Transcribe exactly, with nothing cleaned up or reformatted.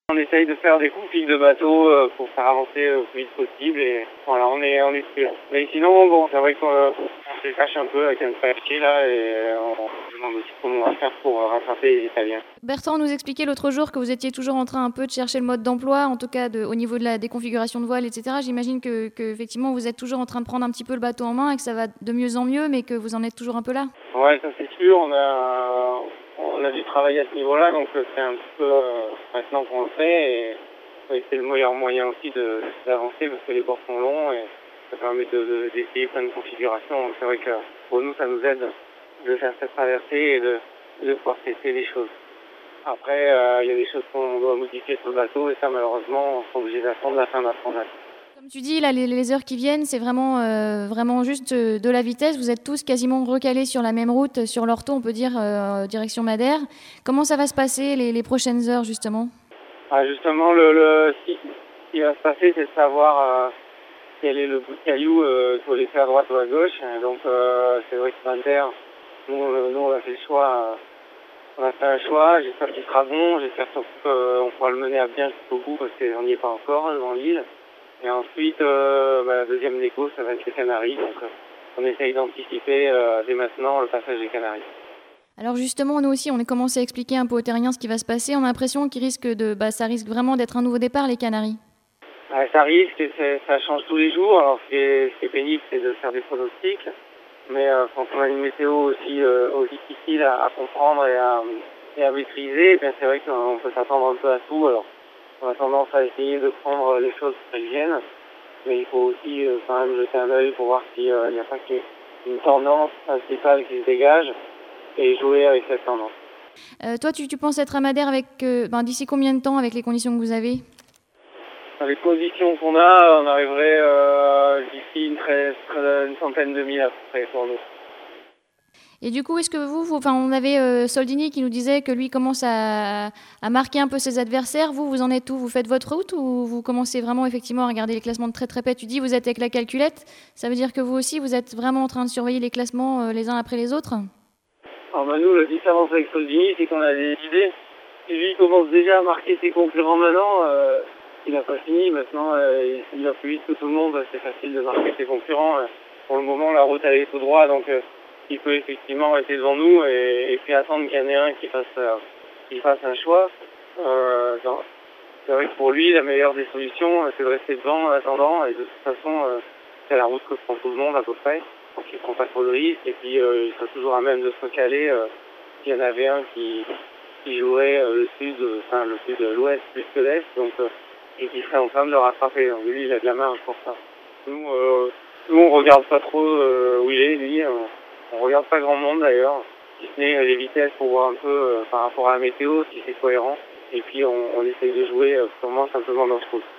On essaye de faire des configs de bateaux euh, pour faire avancer le plus vite possible et voilà, on est on est sûr. Mais sinon, bon, c'est vrai qu'on euh, on se cache un peu avec un papier là et on, on se demande aussi comment on va faire pour euh, rattraper les Italiens. Bertrand nous expliquait l'autre jour que vous étiez toujours en train un peu de chercher le mode d'emploi, en tout cas de, au niveau de la déconfiguration de voile, et cetera. J'imagine que, que effectivement vous êtes toujours en train de prendre un petit peu le bateau en main et que ça va de mieux en mieux, mais que vous en êtes toujours un peu là. Ouais, ça c'est sûr, on a on a du travail à ce niveau-là, donc euh, c'est un petit peu euh, maintenant qu'on le fait et oui, c'est le meilleur moyen aussi de d'avancer parce que les bords sont longs et ça permet de, de- d'essayer plein de configurations. Donc c'est vrai que pour nous ça nous aide de faire cette traversée et de, de pouvoir tester les choses. Après, euh, il y a des choses qu'on doit modifier sur le bateau et ça malheureusement on sera obligé d'attendre la fin de la formation. Comme tu dis, là, les, les heures qui viennent, c'est vraiment, euh, vraiment juste euh, de la vitesse. Vous êtes tous quasiment recalés sur la même route, sur l'ortho, on peut dire, euh, direction Madère. Comment ça va se passer les, les prochaines heures, justement? Ah, justement, le, le ce qui ce qui va se passer, c'est de savoir euh, quel est le bout de caillou euh, qu'il faut laisser à droite ou à gauche. Et donc, euh, c'est vrai que Madère, nous, euh, nous, on a fait le choix. euh, On a fait un choix, j'espère qu'il sera bon, j'espère surtout qu'on pourra le mener à bien jusqu'au bout parce qu'on n'y est pas encore dans l'île. Et ensuite, euh, bah, la deuxième déco, ça va être les Canaries, donc euh, on essaye d'anticiper euh, dès maintenant le passage des Canaries. Alors justement, nous aussi, on a commencé à expliquer un peu aux terriens ce qui va se passer. On a l'impression qu'il risque de, bah, ça risque vraiment d'être un nouveau départ, les Canaries. Ouais, ça risque et c'est- ça change tous les jours, alors ce qui est, ce qui est pénible, c'est de faire des pronostics, mais euh, quand on a une météo aussi, euh, aussi difficile à, à comprendre et à, et à maîtriser, eh bien c'est vrai qu'on peut s'attendre un peu à tout, alors on a tendance à essayer de prendre les choses pour qu'elles viennent. Mais il faut aussi euh, quand même jeter un œil pour voir s'il n'y a pas qu'une tendance principale qui se dégage et jouer avec cette tendance. Euh, toi, tu, tu penses être à Madère avec, euh, ben, d'ici combien de temps avec les conditions que vous avez? Dans les conditions qu'on a, on arriverait euh, d'ici une, treize, une centaine de milles à peu près pour nous. Et du coup, est-ce que vous, vous- enfin, on avait euh, Soldini qui nous disait que lui commence à, à marquer un peu ses adversaires. Vous, vous en êtes où? Vous faites votre route ou vous commencez vraiment effectivement à regarder les classements de très très près? Tu dis vous êtes avec la calculette. Ça veut dire que vous aussi, vous êtes vraiment en train de surveiller les classements euh, les uns après les autres? Alors bah, nous, la différence avec Soldini, c'est qu'on a des idées. Si lui commence déjà à marquer ses concurrents maintenant, euh, il n'a pas fini. Maintenant, euh, il va plus vite que tout le monde. C'est facile de marquer ses concurrents. Pour le moment, la route elle est tout droit, donc euh, il peut effectivement rester devant nous et, et puis attendre qu'il y en ait un qui fasse, euh, qui fasse un choix. Euh, dans- c'est vrai que pour lui, la meilleure des solutions, euh, c'est de rester devant en attendant. Et de toute façon, euh, c'est la route que prend tout le monde à peu près. Donc il prend pas trop de risques et puis euh, il sera toujours à même de se recaler euh, s'il y en avait un qui, qui jouerait euh, le sud, euh, enfin le sud, euh, l'ouest plus que l'est, donc euh, et qui serait en train de le rattraper. Donc lui, il a de la marge pour ça. Nous, euh, nous on regarde pas trop euh, où il est, lui. Euh, on regarde pas grand monde d'ailleurs, si ce n'est euh, les vitesses pour voir un peu euh, par rapport à la météo si c'est cohérent. Et puis on, on essaye de jouer euh, purement simplement dans ce coup.